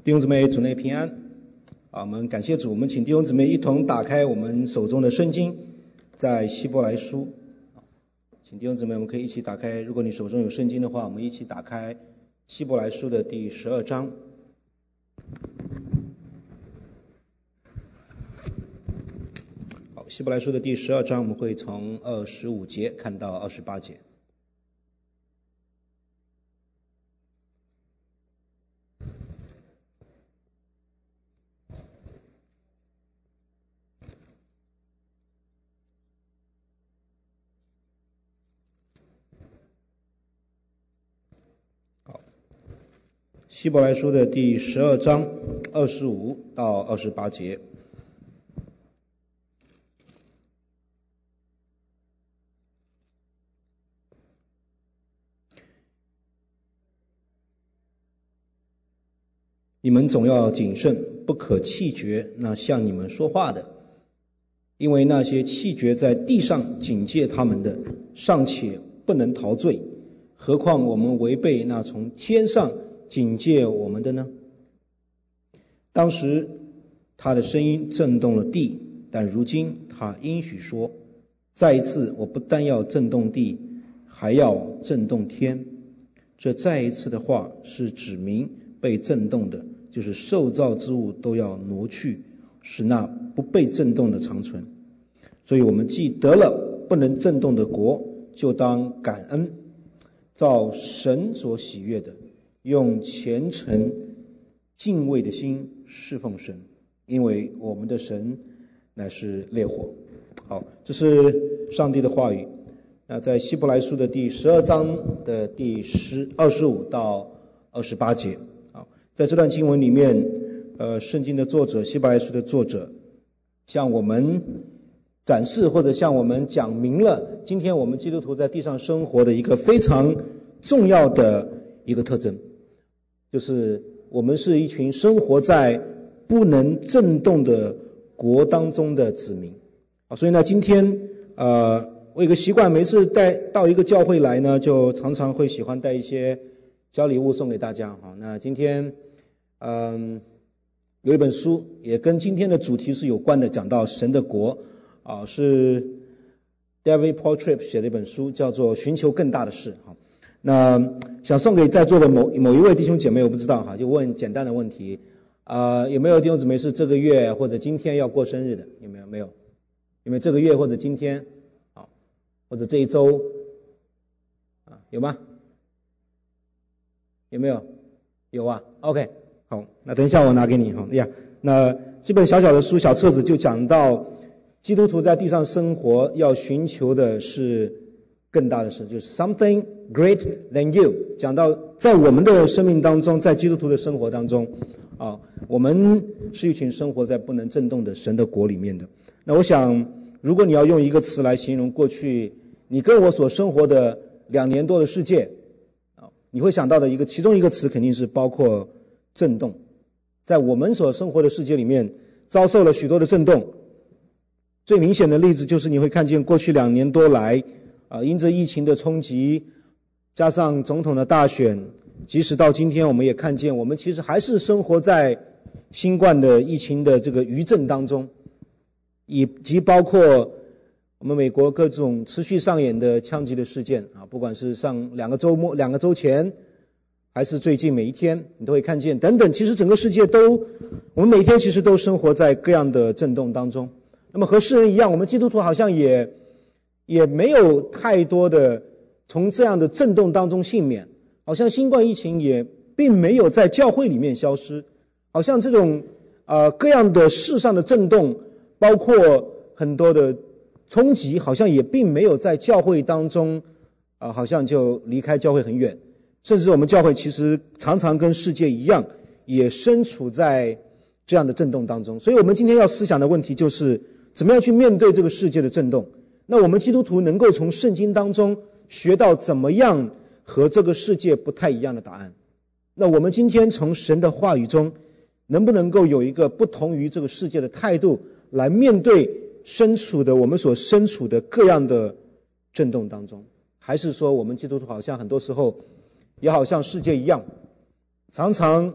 弟兄姊妹，主内平安。我们感谢主，我们请弟兄姊妹一同打开我们手中的圣经，在希伯来书。请弟兄姊妹，我们可以一起打开，如果你手中有圣经的话，我们一起打开希伯来书的第12章。好，希伯来书的第12章，我们会从25节看到28节。希伯来书的第12章25到28节。你们总要谨慎，不可弃绝那向你们说话的，因为那些弃绝在地上警戒他们的，尚且不能逃罪，何况我们违背那从天上警戒我们的呢？当时他的声音震动了地，但如今他应许说，再一次我不但要震动地，还要震动天。这再一次的话是指明被震动的，就是受造之物都要挪去，使那不被震动的长存。所以我们既得了不能震动的国，就当感恩，照神所喜悦的，用虔诚敬畏的心侍奉神，因为我们的神乃是烈火。好，这是上帝的话语。那在希伯来书的第12章的第25到28节。好，在这段经文里面，圣经的作者，希伯来书的作者，向我们展示或者向我们讲明了今天我们基督徒在地上生活的一个非常重要的一个特征，就是我们是一群生活在不能震动的国当中的子民。所以呢，今天我有个习惯，每次到一个教会来呢，就常常会喜欢带一些小礼物送给大家。好，那今天有一本书也跟今天的主题是有关的，讲到神的国是 David Portrip 写的一本书，叫做《寻求更大的事》。好，那想送给在座的某一位弟兄姐妹，我不知道哈，就问简单的问题，有没有弟兄姊妹是这个月或者今天要过生日的？有没有？没有？有没有这个月或者今天，或者这一周有吗？有没有？有啊。OK， 好，那等一下我拿给你哈。那这本小小的书小册子就讲到，基督徒在地上生活要寻求的是更大的事，就是 something great than you。讲到在我们的生命当中，在基督徒的生活当中我们是一群生活在不能震动的神的国里面的。那我想，如果你要用一个词来形容过去你跟我所生活的2年多的世界，你会想到的其中一个词肯定是包括震动。在我们所生活的世界里面，遭受了许多的震动。最明显的例子就是你会看见过去2年多来因着疫情的冲击，加上总统的大选，即使到今天我们也看见我们其实还是生活在新冠的疫情的这个余震当中，以及包括我们美国各种持续上演的枪击的事件不管是上2个周前，还是最近每一天，你都会看见等等。其实整个世界我们每一天其实都生活在各样的震动当中。那么和世人一样，我们基督徒好像也没有太多的从这样的震动当中幸免，好像新冠疫情也并没有在教会里面消失，好像这种各样的世上的震动，包括很多的冲击，好像也并没有在教会当中好像就离开教会很远，甚至我们教会其实常常跟世界一样，也身处在这样的震动当中。所以我们今天要思想的问题就是怎么样去面对这个世界的震动。那我们基督徒能够从圣经当中学到怎么样和这个世界不太一样的答案。那我们今天从神的话语中能不能够有一个不同于这个世界的态度来面对我们所身处的各样的震动当中？还是说我们基督徒好像很多时候也好像世界一样，常常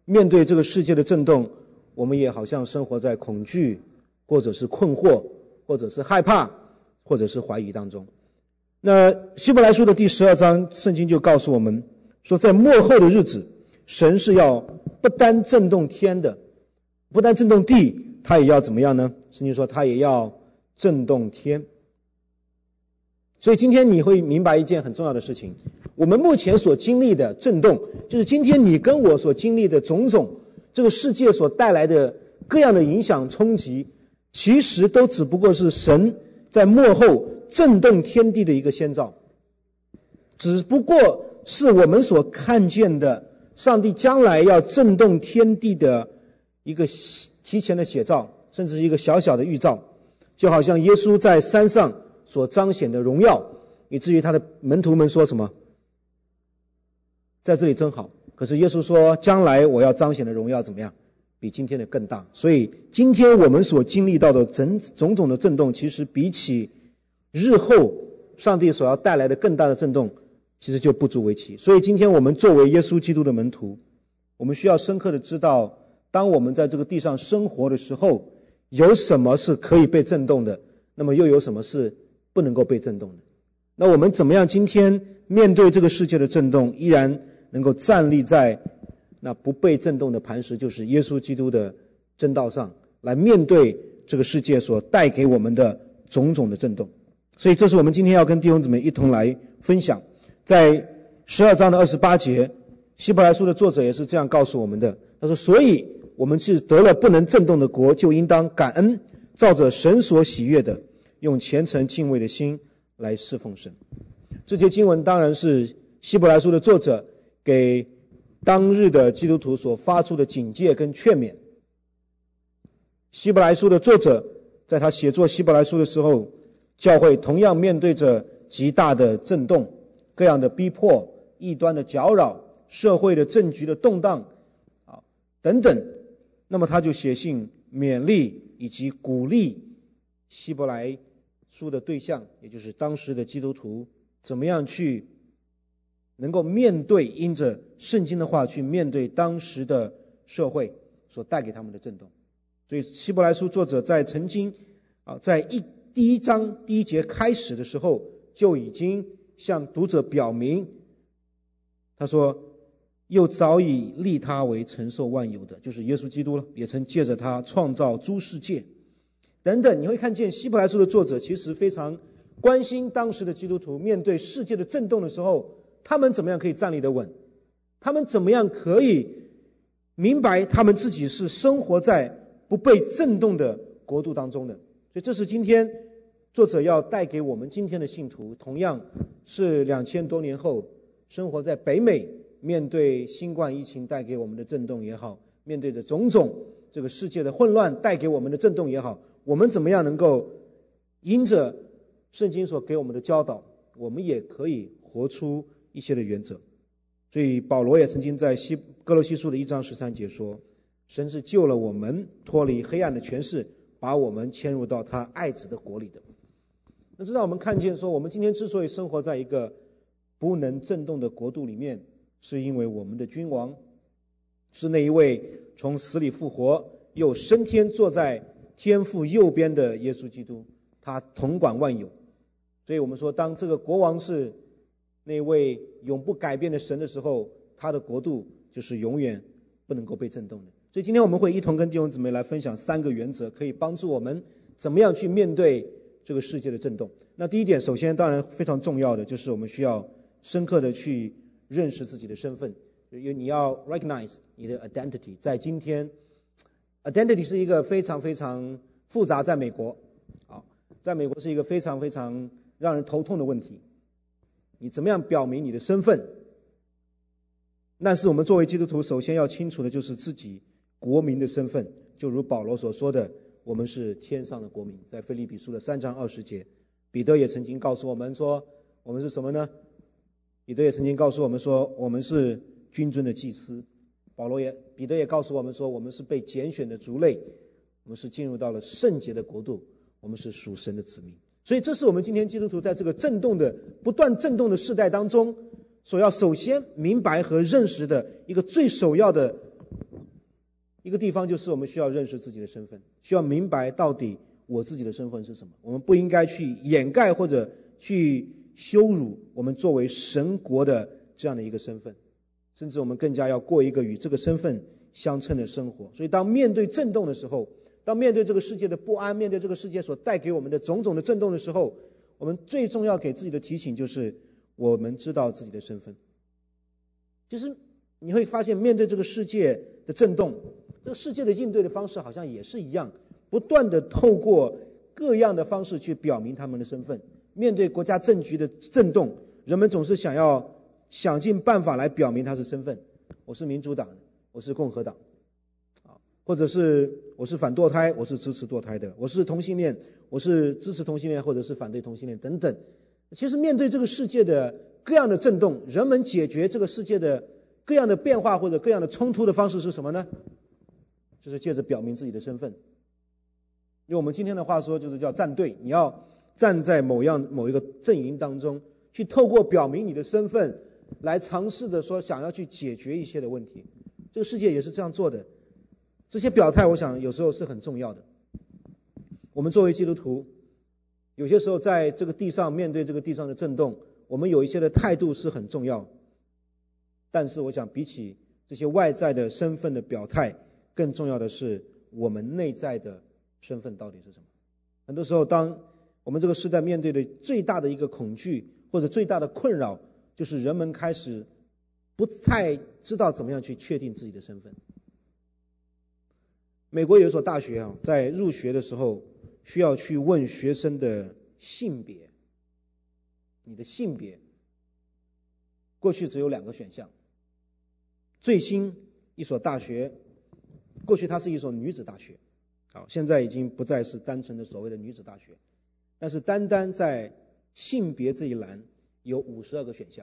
面对这个世界的震动，我们也好像生活在恐惧，或者是困惑，或者是害怕，或者是怀疑当中。那希伯来书的第12章，圣经就告诉我们说，在末后的日子，神是要不单震动天的，不单震动地，他也要怎么样呢？圣经说他也要震动天。所以今天你会明白一件很重要的事情，我们目前所经历的震动，就是今天你跟我所经历的种种这个世界所带来的各样的影响冲击，其实都只不过是神在末后震动天地的一个先兆，只不过是我们所看见的上帝将来要震动天地的一个提前的写照，甚至是一个小小的预兆。就好像耶稣在山上所彰显的荣耀，以至于他的门徒们说什么？在这里真好。可是耶稣说，将来我要彰显的荣耀怎么样？比今天的更大。所以今天我们所经历到的种种的震动，其实比起日后上帝所要带来的更大的震动，其实就不足为奇。所以今天我们作为耶稣基督的门徒，我们需要深刻的知道，当我们在这个地上生活的时候，有什么是可以被震动的，那么又有什么是不能够被震动的。那我们怎么样今天面对这个世界的震动，依然能够站立在那不被震动的磐石，就是耶稣基督的真道上，来面对这个世界所带给我们的种种的震动。所以这是我们今天要跟弟兄姊妹一同来分享。在12章的28节，希伯来书的作者也是这样告诉我们的，他说，所以我们是得了不能震动的国，就应当感恩，照着神所喜悦的，用虔诚敬畏的心来侍奉神。这节经文当然是希伯来书的作者给当日的基督徒所发出的警戒跟劝勉。希伯来书的作者在他写作希伯来书的时候，教会同样面对着极大的震动，各样的逼迫，异端的搅扰，社会的政局的动荡等等。那么他就写信勉励以及鼓励希伯来书的对象，也就是当时的基督徒，怎么样去能够面对，因着圣经的话去面对当时的社会所带给他们的震动。所以希伯来书作者在曾经在第一章第一节开始的时候，就已经向读者表明，他说，又早已立他为承受万有的，就是耶稣基督了，也曾借着他创造诸世界等等。你会看见希伯来书的作者其实非常关心当时的基督徒面对世界的震动的时候，他们怎么样可以站立得稳，他们怎么样可以明白他们自己是生活在不被震动的国度当中的。所以这是今天作者要带给我们今天的信徒，同样是2000多年后生活在北美，面对新冠疫情带给我们的震动也好，面对着种种这个世界的混乱带给我们的震动也好，我们怎么样能够因着圣经所给我们的教导，我们也可以活出一些的原则。所以保罗也曾经在哥罗西书的1章13节说，神是救了我们脱离黑暗的权势，把我们迁入到他爱子的国里的。那这让我们看见说，我们今天之所以生活在一个不能震动的国度里面，是因为我们的君王是那一位从死里复活又升天坐在天父右边的耶稣基督，他统管万有。所以我们说，当这个国王是那位永不改变的神的时候，他的国度就是永远不能够被震动的。所以今天我们会一同跟弟兄姊妹来分享3个原则，可以帮助我们怎么样去面对这个世界的震动。那第一点，首先当然非常重要的就是我们需要深刻的去认识自己的身份，你要 recognize 你的 identity。 在今天 identity 是一个非常非常复杂，在美国是一个非常非常让人头痛的问题，你怎么样表明你的身份。但是我们作为基督徒，首先要清楚的就是自己国民的身份，就如保罗所说的，我们是天上的国民。在腓立比书的3章20节，彼得也曾经告诉我们说，我们是什么呢？彼得也曾经告诉我们说，我们是君尊的祭司。彼得也告诉我们说，我们是被拣选的族类，我们是进入到了圣洁的国度，我们是属神的子民。所以这是我们今天基督徒在这个不断震动的世代当中所要首先明白和认识的一个最首要的一个地方就是我们需要认识自己的身份，需要明白到底我自己的身份是什么。我们不应该去掩盖或者去羞辱我们作为神国的这样的一个身份，甚至我们更加要过一个与这个身份相称的生活。所以当面对震动的时候，当面对这个世界的不安，面对这个世界所带给我们的种种的震动的时候，我们最重要给自己的提醒就是我们知道自己的身份。就是你会发现面对这个世界的震动，这个世界的应对的方式好像也是一样，不断的透过各样的方式去表明他们的身份。面对国家政局的震动，人们总是想尽办法来表明他是身份，我是民主党的，我是共和党，或者是我是反堕胎，我是支持堕胎的，我是同性恋，我是支持同性恋或者是反对同性恋等等。其实面对这个世界的各样的震动，人们解决这个世界的各样的变化或者各样的冲突的方式是什么呢？就是借着表明自己的身份。用我们今天的话说就是叫站队，你要站在某一个阵营当中，去透过表明你的身份来尝试的说想要去解决一些的问题。这个世界也是这样做的，这些表态我想有时候是很重要的。我们作为基督徒，有些时候在这个地上面对这个地上的震动，我们有一些的态度是很重要，但是我想比起这些外在的身份的表态，更重要的是我们内在的身份到底是什么。很多时候当我们这个时代面对的最大的一个恐惧或者最大的困扰，就是人们开始不太知道怎么样去确定自己的身份。美国有一所大学在入学的时候需要去问学生的性别，你的性别，过去只有2个选项。最新一所大学，过去它是一所女子大学，现在已经不再是单纯的所谓的女子大学，但是单单在性别这一栏有52个选项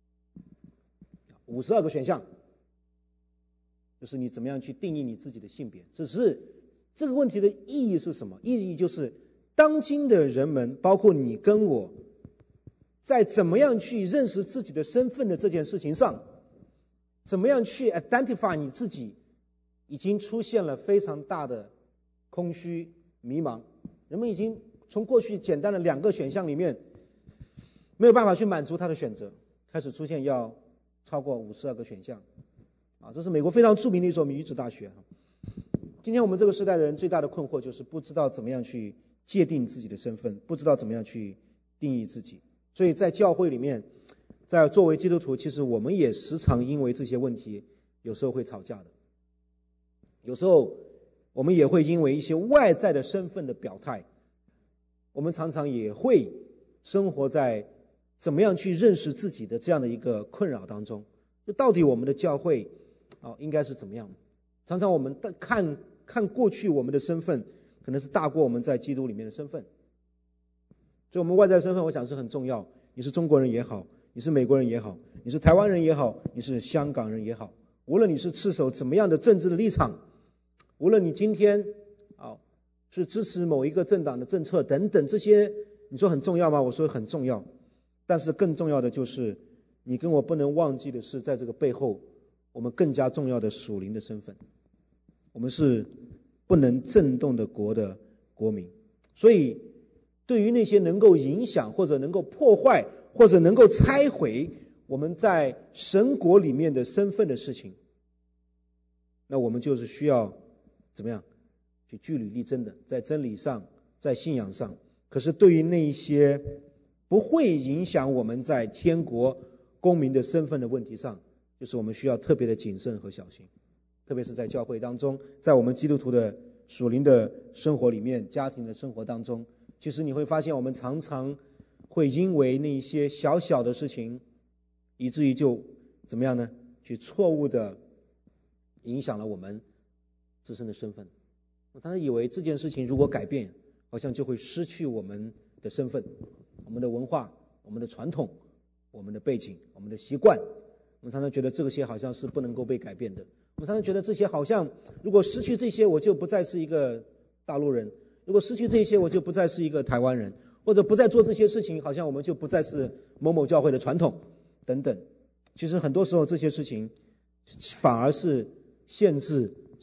，52个选项，就是你怎么样去定义你自己的性别。只是这个问题的意义是什么？意义就是当今的人们，包括你跟我，在怎么样去认识自己的身份的这件事情上，怎么样去 identify 你自己，已经出现了非常大的空虚迷茫。人们已经从过去简单的2个选项里面没有办法去满足他的选择，开始出现要超过52个选项。这是美国非常著名的一所女子大学。今天我们这个时代的人最大的困惑就是不知道怎么样去界定自己的身份，不知道怎么样去定义自己。所以在教会里面，在作为基督徒，其实我们也时常因为这些问题有时候会吵架的。有时候我们也会因为一些外在的身份的表态，我们常常也会生活在怎么样去认识自己的这样的一个困扰当中。就到底我们的教会应该是怎么样？常常我们看过去我们的身份可能是大过我们在基督里面的身份。所以我们外在身份我想是很重要，你是中国人也好，你是美国人也好，你是台湾人也好，你是香港人也好，无论你是持守怎么样的政治的立场，无论你今天是支持某一个政党的政策等等，这些你说很重要吗？我说很重要。但是更重要的就是你跟我不能忘记的是，在这个背后我们更加重要的属灵的身份，我们是不能震动的国的国民。所以对于那些能够影响或者能够破坏或者能够拆毁我们在神国里面的身份的事情，那我们就是需要怎么样去据理力争的，在真理上，在信仰上。可是对于那一些不会影响我们在天国公民的身份的问题上，就是我们需要特别的谨慎和小心。特别是在教会当中，在我们基督徒的属灵的生活里面，家庭的生活当中，其实你会发现我们常常会因为那些小小的事情，以至于就怎么样呢？去错误的影响了我们自身的身份。我常常以为这件事情如果改变，好像就会失去我们的身份，我们的文化，我们的传统，我们的背景，我们的习惯。我们常常觉得这些好像是不能够被改变的。我们常常觉得这些好像如果失去这些，我就不再是一个大陆人，如果失去这些，我就不再是一个台湾人，或者不再做这些事情，好像我们就不再是某某教会的传统等等。其实很多时候这些事情反而是限制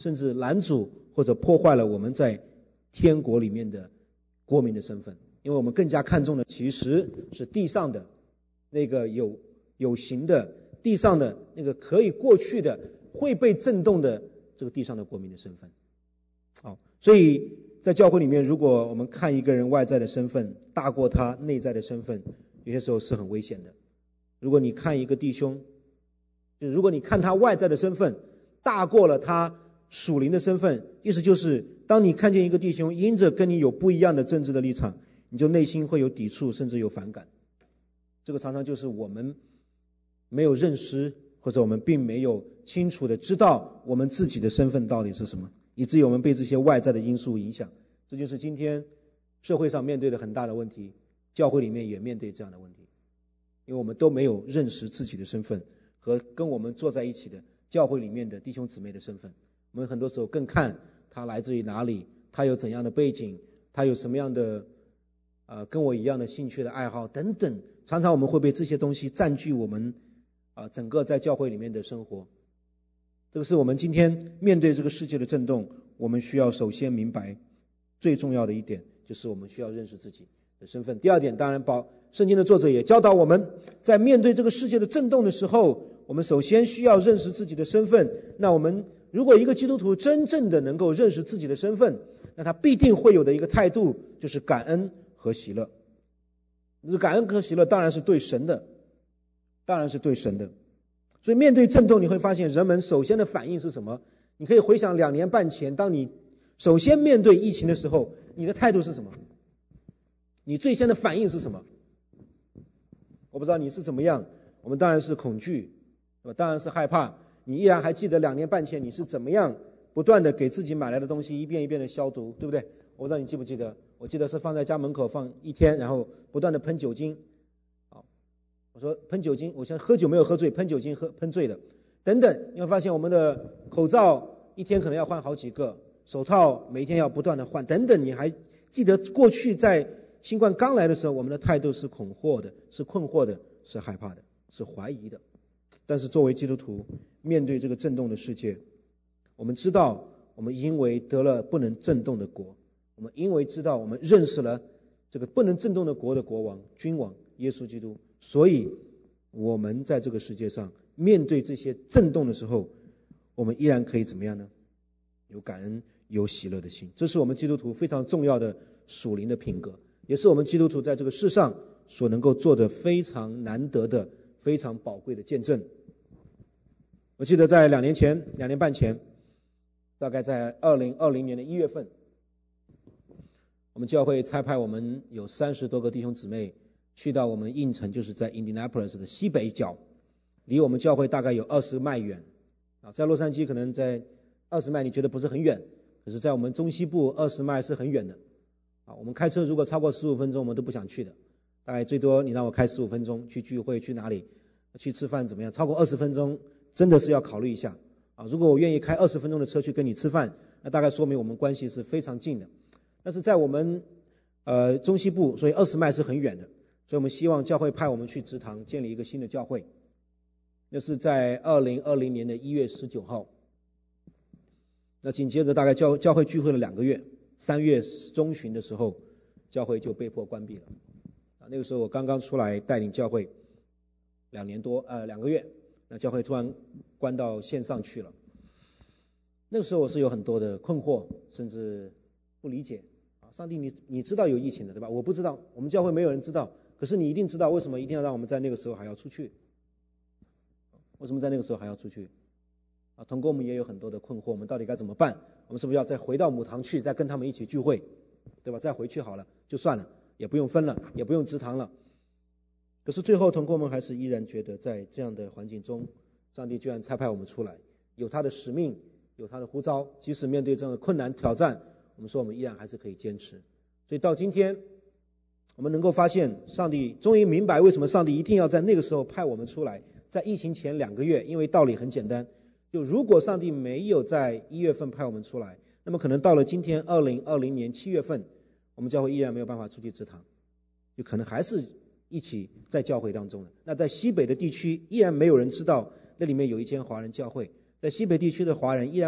甚至拦阻或者破坏了我们在天国里面的国民的身份。因为我们更加看重的其实是地上的那个有形的，地上的那个可以过去的，会被震动的这个地上的国民的身份。好，所以在教会里面，如果我们看一个人外在的身份大过他内在的身份，有些时候是很危险的。如果你看一个弟兄，如果你看他外在的身份大过了他属灵的身份，意思就是当你看见一个弟兄因着跟你有不一样的政治的立场，你就内心会有抵触，甚至有反感。这个常常就是我们没有认识，或者我们并没有清楚的知道我们自己的身份到底是什么，以至于我们被这些外在的因素影响。这就是今天社会上面对的很大的问题，教会里面也面对这样的问题，因为我们都没有认识自己的身份和跟我们坐在一起的教会里面的弟兄姊妹的身份。我们很多时候更看他来自于哪里，他有怎样的背景，他有什么样的跟我一样的兴趣的爱好等等，常常我们会被这些东西占据我们整个在教会里面的生活。这个是我们今天面对这个世界的震动，我们需要首先明白最重要的一点，就是我们需要认识自己的身份。第二点，当然圣经的作者也教导我们，在面对这个世界的震动的时候，我们首先需要认识自己的身份。那我们如果一个基督徒真正的能够认识自己的身份，那他必定会有的一个态度就是感恩和喜乐。感恩和喜乐当然是对神的，所以面对震动，你会发现人们首先的反应是什么？你可以回想2年半前，当你首先面对疫情的时候，你的态度是什么？你最先的反应是什么？我不知道你是怎么样，我们当然是恐惧，当然是害怕。你依然还记得2年半前你是怎么样不断的给自己买来的东西一遍一遍的消毒，对不对？我不知道你记不记得，我记得是放在家门口放1天，然后不断的喷酒精。我说喷酒精，我现在喝酒没有喝醉，喷酒精喷醉的等等。你会发现我们的口罩1天可能要换好几个，手套每天要不断的换等等。你还记得过去在新冠刚来的时候，我们的态度是恐吓的，是困惑的，是害怕的，是怀疑的。但是作为基督徒，面对这个震动的世界，我们知道我们因为得了不能震动的国，我们因为知道我们认识了这个不能震动的国的国王君王耶稣基督，所以我们在这个世界上面对这些震动的时候，我们依然可以怎么样呢？有感恩有喜乐的心。这是我们基督徒非常重要的属灵的品格，也是我们基督徒在这个世上所能够做的非常难得的非常宝贵的见证。我记得在2年半前，大概在2020年的1月份，我们教会差派我们有30多个弟兄姊妹去到我们印城，就是在 Indianapolis 的西北角，离我们教会大概有20迈远。在洛杉矶可能在20迈你觉得不是很远，可是在我们中西部20迈是很远的。我们开车如果超过15分钟我们都不想去的，大概最多你让我开15分钟去聚会去哪里去吃饭怎么样，超过20分钟真的是要考虑一下。如果我愿意开20分钟的车去跟你吃饭，那大概说明我们关系是非常近的。但是在我们中西部，所以20迈是很远的，所以我们希望教会派我们去植堂建立一个新的教会。那是在2020年的1月19号。那紧接着大概教会聚会了2个月，3月中旬的时候教会就被迫关闭了。那个时候我刚刚出来带领教会2个月，那教会突然关到线上去了。那个时候我是有很多的困惑，甚至不理解。上帝你知道有疫情的对吧？我不知道，我们教会没有人知道，可是你一定知道，为什么一定要让我们在那个时候还要出去？为什么在那个时候还要出去？同工们也有很多的困惑，我们到底该怎么办？我们是不是要再回到母堂去，再跟他们一起聚会，对吧？再回去好了，就算了，也不用分了，也不用植堂了。可是最后同工们还是依然觉得在这样的环境中，上帝居然差派我们出来，有他的使命，有他的呼召，即使面对这样的困难挑战，我们说我们依然还是可以坚持。所以到今天我们能够发现，上帝终于明白为什么上帝一定要在那个时候派我们出来，在疫情前2个月，因为道理很简单，就如果上帝没有在1月份派我们出来，那么可能到了今天2020年7月份，我们教会依然没有办法出去植堂，就可能还是一起在教会当中了。那在西北的地区依然没有人知道那里面有一间华人教会，在西北地区的华人依然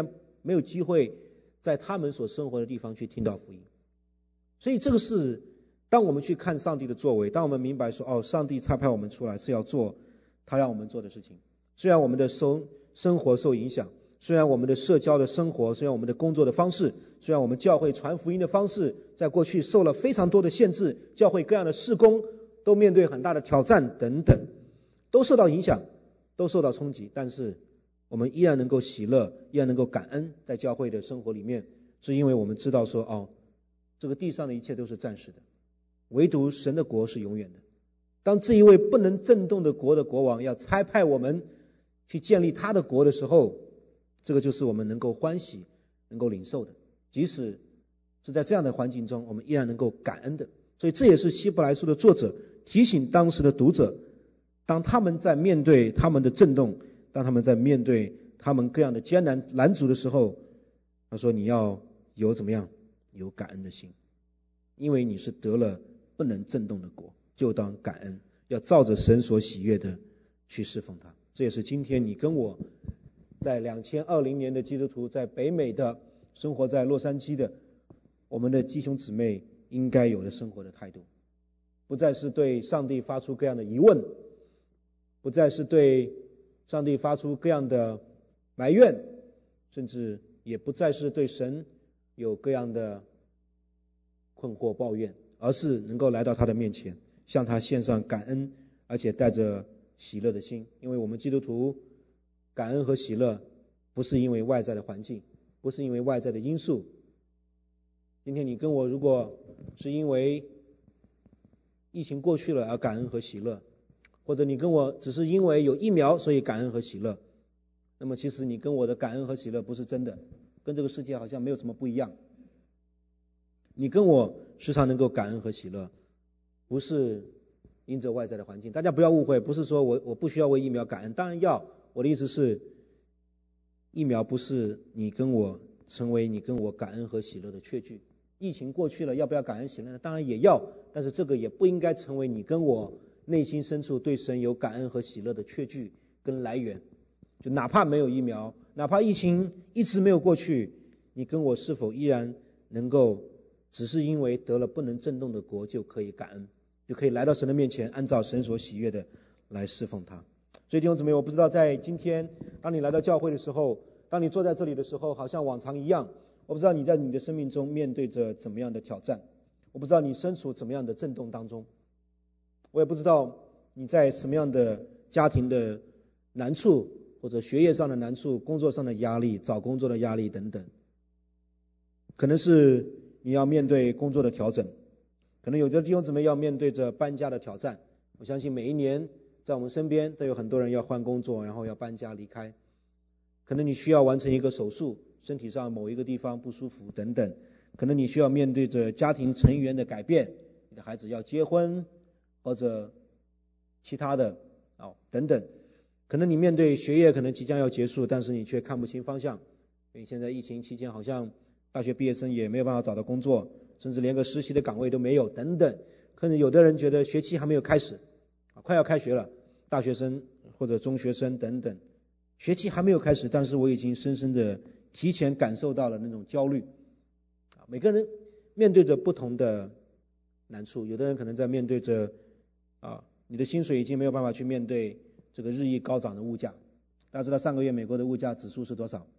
没有机会在他们所生活的地方去听到福音。所以这个是当我们去看上帝的作为，当我们明白说上帝差派我们出来是要做他让我们做的事情。虽然我们的生活受影响，虽然我们的社交的生活，虽然我们的工作的方式，虽然我们教会传福音的方式在过去受了非常多的限制，教会各样的事工都面对很大的挑战等等，都受到影响，都受到冲击，但是我们依然能够喜乐，依然能够感恩，在教会的生活里面，是因为我们知道说这个地上的一切都是暂时的，唯独神的国是永远的。当这一位不能震动的国的国王要差派我们去建立他的国的时候，这个就是我们能够欢喜能够领受的，即使是在这样的环境中，我们依然能够感恩的。所以这也是希伯来书的作者提醒当时的读者，当他们在面对他们的震动，当他们在面对他们各样的艰难拦阻的时候，他说你要有怎么样，有感恩的心，因为你是得了不能震动的国，就当感恩，要照着神所喜悦的去侍奉他。这也是今天你跟我在2020年的基督徒，在北美的生活在洛杉矶的我们的弟兄姊妹应该有的生活的态度，不再是对上帝发出各样的疑问，不再是对上帝发出各样的埋怨，甚至也不再是对神有各样的困惑抱怨，而是能够来到他的面前，向他献上感恩，而且带着喜乐的心。因为我们基督徒感恩和喜乐不是因为外在的环境，不是因为外在的因素。今天你跟我如果是因为疫情过去了而感恩和喜乐，或者你跟我只是因为有疫苗所以感恩和喜乐，那么其实你跟我的感恩和喜乐不是真的，跟这个世界好像没有什么不一样。你跟我时常能够感恩和喜乐，不是因着外在的环境。大家不要误会，不是说我不需要为疫苗感恩，当然要。我的意思是，疫苗不是你跟我成为你跟我感恩和喜乐的确据。疫情过去了，要不要感恩喜乐呢？当然也要，但是这个也不应该成为你跟我内心深处对神有感恩和喜乐的确据跟来源。就哪怕没有疫苗，哪怕疫情一直没有过去，你跟我是否依然能够只是因为得了不能震动的国就可以感恩，就可以来到神的面前，按照神所喜悦的来侍奉他。所以弟兄姊妹，我不知道在今天当你来到教会的时候，当你坐在这里的时候，好像往常一样，我不知道你在你的生命中面对着怎么样的挑战，我不知道你身处怎么样的震动当中，我也不知道你在什么样的家庭的难处，或者学业上的难处，工作上的压力，找工作的压力等等。可能是你要面对工作的调整，可能有的弟兄姊妹要面对着搬家的挑战。我相信每一年在我们身边都有很多人要换工作，然后要搬家离开。可能你需要完成一个手术，身体上某一个地方不舒服等等。可能你需要面对着家庭成员的改变，你的孩子要结婚或者其他的等等。可能你面对学业可能即将要结束，但是你却看不清方向，因为现在疫情期间好像大学毕业生也没有办法找到工作，甚至连个实习的岗位都没有等等。可能有的人觉得学期还没有开始，快要开学了，大学生或者中学生等等，学期还没有开始，但是我已经深深的提前感受到了那种焦虑。每个人面对着不同的难处，有的人可能在面对着你的薪水已经没有办法去面对这个日益高涨的物价。大家知道上个月美国的物价指数是多少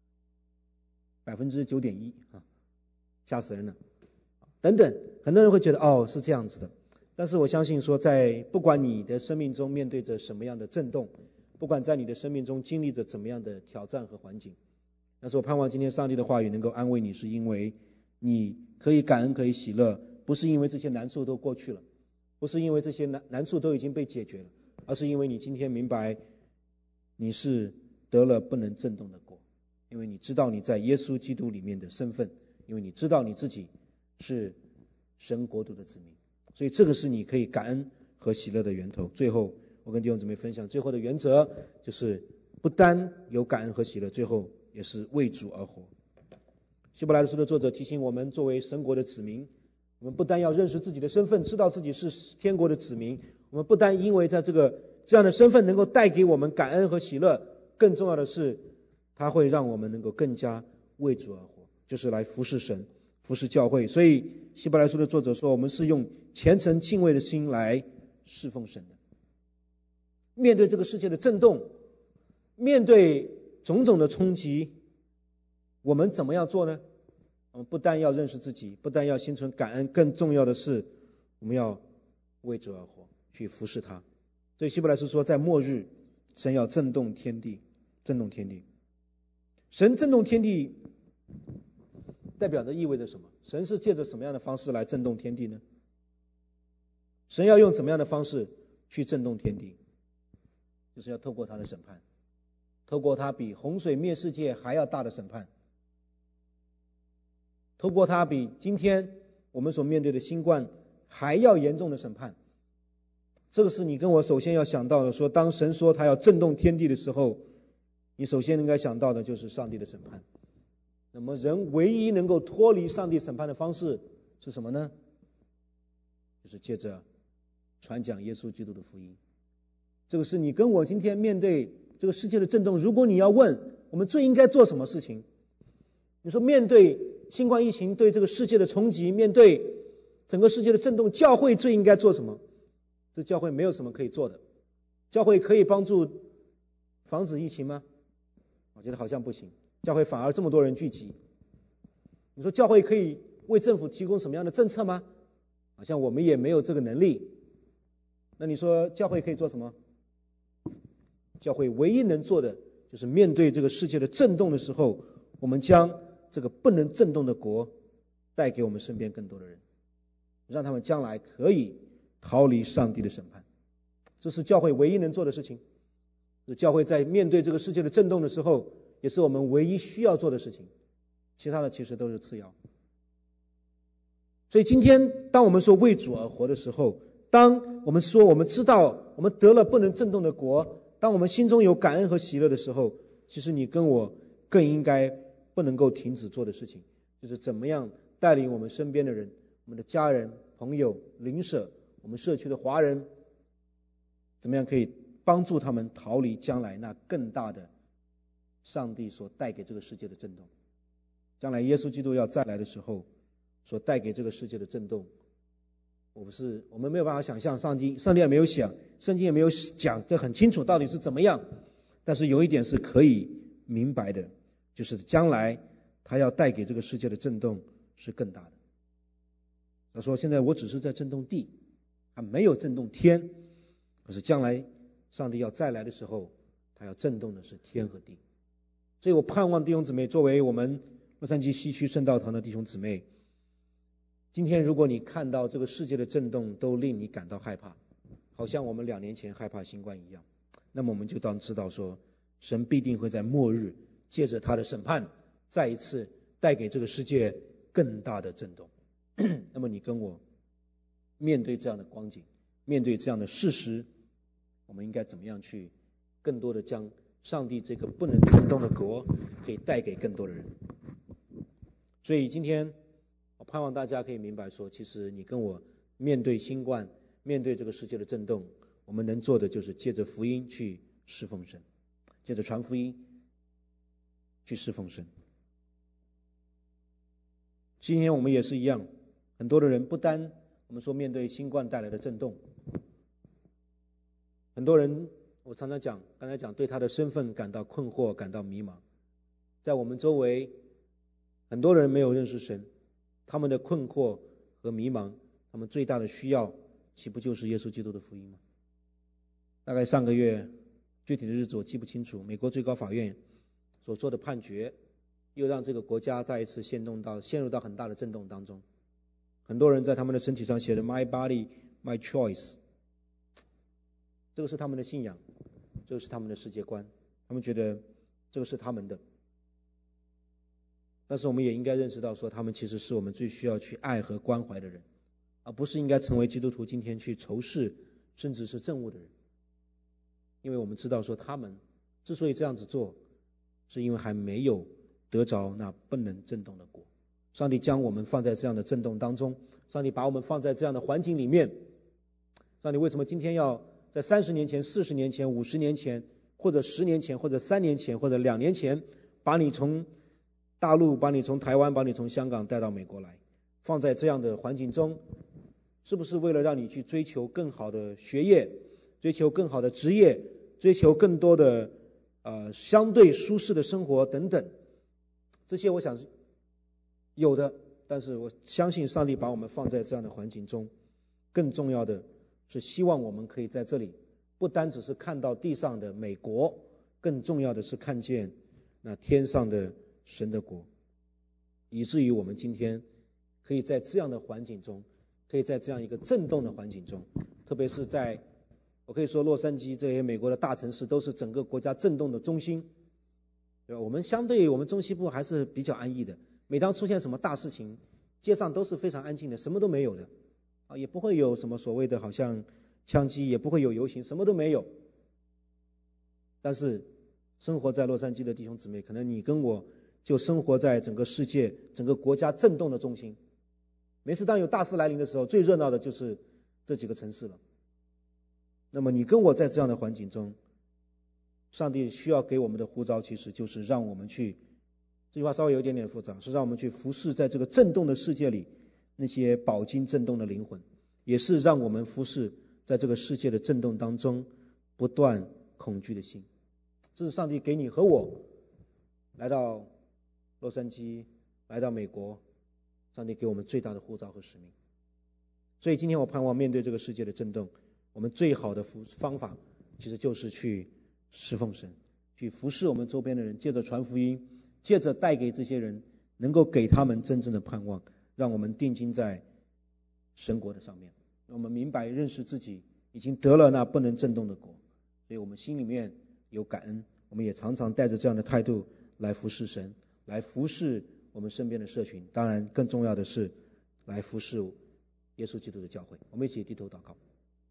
？9.1%，吓死人了。等等，很多人会觉得是这样子的。但是我相信说，在不管你的生命中面对着什么样的震动，不管在你的生命中经历着怎么样的挑战和环境，但是我盼望今天上帝的话语能够安慰你，是因为你可以感恩，可以喜乐，不是因为这些难处都过去了，不是因为这些难处都已经被解决了，而是因为你今天明白你是得了不能震动的国，因为你知道你在耶稣基督里面的身份，因为你知道你自己是神国度的子民，所以这个是你可以感恩和喜乐的源头。最后我跟弟兄姊妹分享最后的原则，就是不单有感恩和喜乐，最后也是为主而活。希伯来书的作者提醒我们，作为神国的子民，我们不单要认识自己的身份，知道自己是天国的子民，我们不单因为在这样的身份能够带给我们感恩和喜乐，更重要的是它会让我们能够更加为主而活，就是来服侍神，服侍教会。所以希伯来书的作者说，我们是用虔诚敬畏的心来侍奉神的。面对这个世界的震动，面对种种的冲击，我们怎么样做呢？我们不但要认识自己，不但要心存感恩，更重要的是我们要为主而活，去服侍他。所以希伯来书说，在末日神要震动天地，震动天地。神震动天地代表着意味着什么？神是借着什么样的方式来震动天地呢？神要用怎么样的方式去震动天地？就是要透过他的审判，透过他比洪水灭世界还要大的审判，透过他比今天我们所面对的新冠还要严重的审判。这个是你跟我首先要想到的，说当神说他要震动天地的时候，你首先应该想到的就是上帝的审判。那么人唯一能够脱离上帝审判的方式是什么呢？就是借着传讲耶稣基督的福音。这个是你跟我今天面对这个世界的震动，如果你要问我们最应该做什么事情，你说面对新冠疫情对这个世界的冲击，面对整个世界的震动，教会最应该做什么？这教会没有什么可以做的。教会可以帮助防止疫情吗？我觉得好像不行。教会反而这么多人聚集。你说教会可以为政府提供什么样的政策吗？好像我们也没有这个能力。那你说教会可以做什么？教会唯一能做的就是面对这个世界的震动的时候，我们将这个不能震动的国带给我们身边更多的人，让他们将来可以逃离上帝的审判。这是教会唯一能做的事情。教会在面对这个世界的震动的时候，也是我们唯一需要做的事情，其他的其实都是次要。所以今天当我们说为主而活的时候，当我们说我们知道我们得了不能震动的国，当我们心中有感恩和喜乐的时候，其实你跟我更应该不能够停止做的事情，就是怎么样带领我们身边的人，我们的家人、朋友、邻舍，我们社区的华人，怎么样可以帮助他们逃离将来那更大的上帝所带给这个世界的震动。将来耶稣基督要再来的时候所带给这个世界的震动，我们没有办法想象，上帝也没有想，圣经也没有讲得很清楚到底是怎么样。但是有一点是可以明白的，就是将来他要带给这个世界的震动是更大的。他说现在我只是在震动地，还没有震动天，可是将来上帝要再来的时候，他要震动的是天和地。所以我盼望弟兄姊妹，作为我们洛杉矶西区圣道堂的弟兄姊妹，今天如果你看到这个世界的震动都令你感到害怕，好像我们2年前害怕新冠一样，那么我们就当知道说，神必定会在末日借着他的审判再一次带给这个世界更大的震动。那么你跟我面对这样的光景，面对这样的事实，我们应该怎么样去更多的将上帝这个不能震动的国可以带给更多的人。所以今天我盼望大家可以明白说，其实你跟我面对新冠，面对这个世界的震动，我们能做的就是借着福音去侍奉神，借着传福音去侍奉神。今天我们也是一样，很多的人不单我们说面对新冠带来的震动，很多人我常常讲，刚才讲对他的身份感到困惑，感到迷茫。在我们周围很多人没有认识神，他们的困惑和迷茫，他们最大的需要岂不就是耶稣基督的福音吗？大概上个月具体的日子我记不清楚，美国最高法院所做的判决又让这个国家再一次陷入到很大的震动当中。很多人在他们的身体上写着 My body, my choice， 这个是他们的信仰，这个是他们的世界观，他们觉得这个是他们的。但是我们也应该认识到说，他们其实是我们最需要去爱和关怀的人，而不是应该成为基督徒今天去仇视甚至是憎恶的人。因为我们知道说，他们之所以这样子做，是因为还没有得着那不能震动的国。上帝将我们放在这样的震动当中，上帝把我们放在这样的环境里面，上帝为什么今天要在30年前、40年前、50年前，或者10年前，或者3年前，或者2年前， 把你从大陆，把你从台湾，把你从香港带到美国来，放在这样的环境中，是不是为了让你去追求更好的学业，追求更好的职业，追求更多的相对舒适的生活等等？这些我想有的，但是我相信上帝把我们放在这样的环境中，更重要的是希望我们可以在这里不单只是看到地上的美国，更重要的是看见那天上的神的国，以至于我们今天可以在这样的环境中，可以在这样一个震动的环境中，特别是在我可以说洛杉矶这些美国的大城市都是整个国家震动的中心，对吧？我们相对于我们中西部还是比较安逸的，每当出现什么大事情，街上都是非常安静的，什么都没有的也不会有什么所谓的好像枪击，也不会有游行，什么都没有。但是生活在洛杉矶的弟兄姊妹，可能你跟我就生活在整个世界整个国家震动的中心，每次当有大事来临的时候，最热闹的就是这几个城市了。那么你跟我在这样的环境中，上帝需要给我们的呼召其实就是让我们去，这句话稍微有一点点复杂，是让我们去服侍在这个震动的世界里那些饱经震动的灵魂，也是让我们服侍在这个世界的震动当中不断恐惧的心。这是上帝给你和我来到洛杉矶，来到美国，上帝给我们最大的呼召和使命。所以今天我盼望面对这个世界的震动，我们最好的方法其实就是去侍奉神，去服侍我们周边的人，借着传福音，借着带给这些人，能够给他们真正的盼望，让我们定睛在神国的上面，让我们明白认识自己已经得了那不能震动的国，所以我们心里面有感恩，我们也常常带着这样的态度来服侍神，来服侍我们身边的社群，当然更重要的是来服侍耶稣基督的教会。我们一起低头祷告。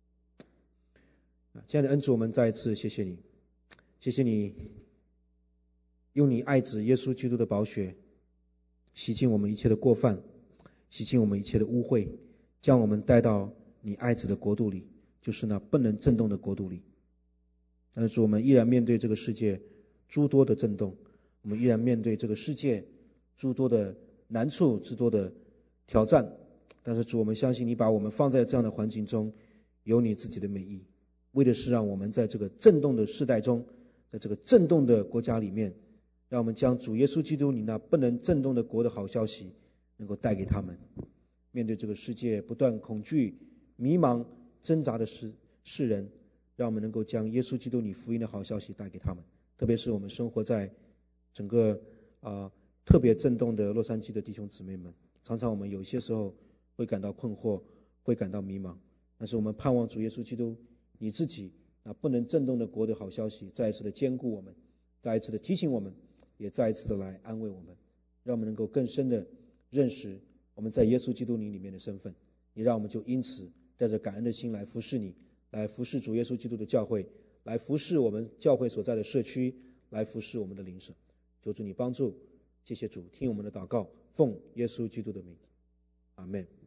亲爱的恩主，我们再一次谢谢你，谢谢你用你爱子耶稣基督的宝血洗净我们一切的过犯，洗净我们一切的污秽，将我们带到你爱子的国度里，就是那不能震动的国度里。但是我们依然面对这个世界诸多的震动，我们依然面对这个世界诸多的难处，诸多的挑战，但是主，我们相信你把我们放在这样的环境中，有你自己的美意，为的是让我们在这个震动的世代中，在这个震动的国家里面，让我们将主耶稣基督你那不能震动的国的好消息能够带给他们。面对这个世界不断恐惧迷茫挣扎的世人，让我们能够将耶稣基督你福音的好消息带给他们。特别是我们生活在整个特别震动的洛杉矶的弟兄姊妹们，常常我们有些时候会感到困惑，会感到迷茫，但是我们盼望主耶稣基督你自己那不能震动的国的好消息再一次的坚固我们，再一次的提醒我们，也再一次的来安慰我们，让我们能够更深的认识我们在耶稣基督你里面的身份，也让我们就因此带着感恩的心来服侍你，来服侍主耶稣基督的教会，来服侍我们教会所在的社区，来服侍我们的邻舍。求主你帮助，谢谢主，听我们的祷告，奉耶稣基督的名，阿们。